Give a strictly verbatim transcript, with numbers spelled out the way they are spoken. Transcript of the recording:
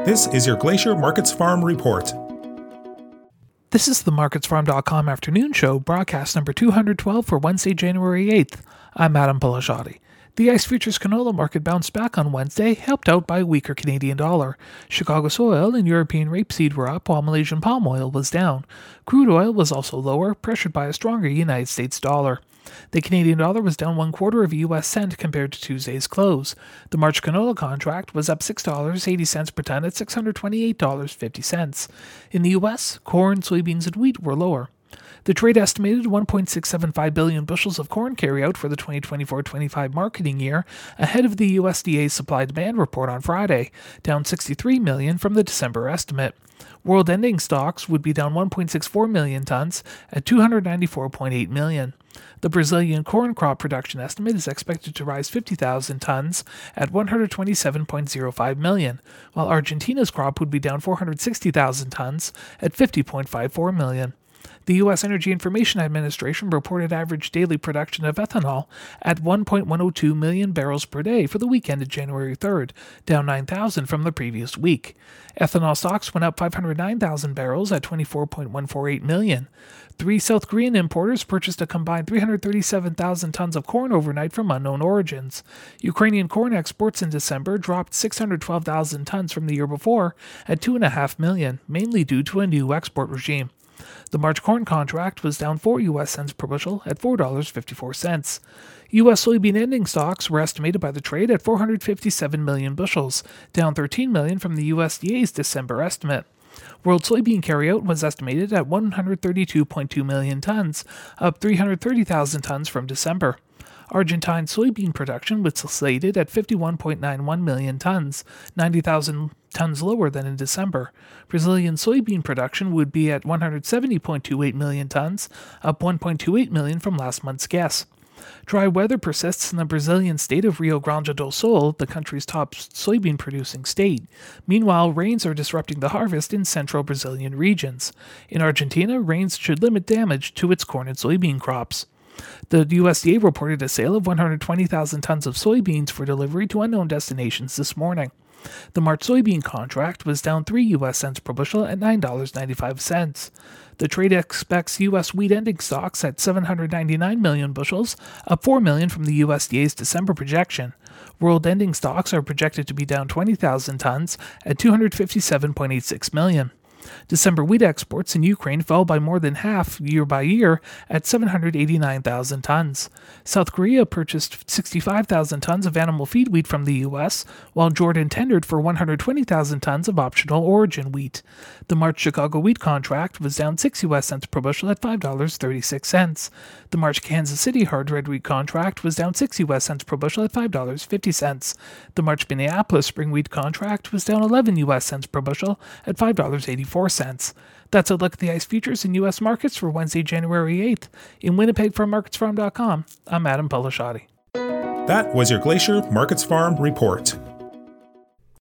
This is your Glacier Markets Farm Report. This is the markets farm dot com afternoon show, broadcast number two hundred twelve for Wednesday, January eighth. I'm Adam Pelashati. The ICE futures canola market bounced back on Wednesday, helped out by a weaker Canadian dollar. Chicago soil and European rapeseed were up, while Malaysian palm oil was down. Crude oil was also lower, pressured by a stronger United States dollar. The Canadian dollar was down one quarter of a U S cent compared to Tuesday's close. The March canola contract was up six dollars and eighty cents per ton at six hundred twenty-eight dollars and fifty cents. In the U S, corn, soybeans, and wheat were lower. The trade estimated one point six seven five billion bushels of corn carryout for the twenty twenty-four twenty-five marketing year, ahead of the U S D A's supply-demand report on Friday, down sixty-three million from the December estimate. World ending stocks would be down one point six four million tons at two hundred ninety-four point eight million. The Brazilian corn crop production estimate is expected to rise fifty thousand tons at one hundred twenty-seven point zero five million, while Argentina's crop would be down four hundred sixty thousand tons at fifty point five four million. The U S Energy Information Administration reported average daily production of ethanol at one point one oh two million barrels per day for the week ended January third, down nine thousand from the previous week. Ethanol stocks went up five hundred nine thousand barrels at twenty-four point one four eight million. Three South Korean importers purchased a combined three hundred thirty-seven thousand tons of corn overnight from unknown origins. Ukrainian corn exports in December dropped six hundred twelve thousand tons from the year before at two point five million, mainly due to a new export regime. The March corn contract was down four U S cents per bushel at four dollars and fifty-four cents. U S soybean ending stocks were estimated by the trade at four hundred fifty-seven million bushels, down thirteen million from the U S D A's December estimate. World soybean carryout was estimated at one hundred thirty-two point two million tons, up three hundred thirty thousand tons from December. Argentine soybean production was slated at fifty-one point nine one million tons, ninety thousand tons lower than in December. Brazilian soybean production would be at one hundred seventy point two eight million tons, up one point two eight million from last month's guess. Dry weather persists in the Brazilian state of Rio Grande do Sul, the country's top soybean producing state. Meanwhile, rains are disrupting the harvest in central Brazilian regions. In Argentina, rains should limit damage to its corn and soybean crops. The U S D A reported a sale of one hundred twenty thousand tons of soybeans for delivery to unknown destinations this morning. The March soybean contract was down three U S cents per bushel at nine dollars and ninety-five cents. The trade expects U S wheat ending stocks at seven hundred ninety-nine million bushels, up four million from the U S D A's December projection. World ending stocks are projected to be down twenty thousand tons at two hundred fifty-seven point eight six million. December wheat exports in Ukraine fell by more than half year by year at seven hundred eighty-nine thousand tons. South Korea purchased sixty-five thousand tons of animal feed wheat from the U S, while Jordan tendered for one hundred twenty thousand tons of optional origin wheat. The March Chicago wheat contract was down six U S cents per bushel at five dollars and thirty-six cents. The March Kansas City hard red wheat contract was down six U S cents per bushel at five dollars and fifty cents. The March Minneapolis spring wheat contract was down eleven U S cents per bushel at five dollars and eighty-four cents. That's a look at the ICE futures in U S markets for Wednesday, January eighth. In Winnipeg from markets farm dot com, I'm Adam Pelashati. That was your Glacier Markets Farm Report.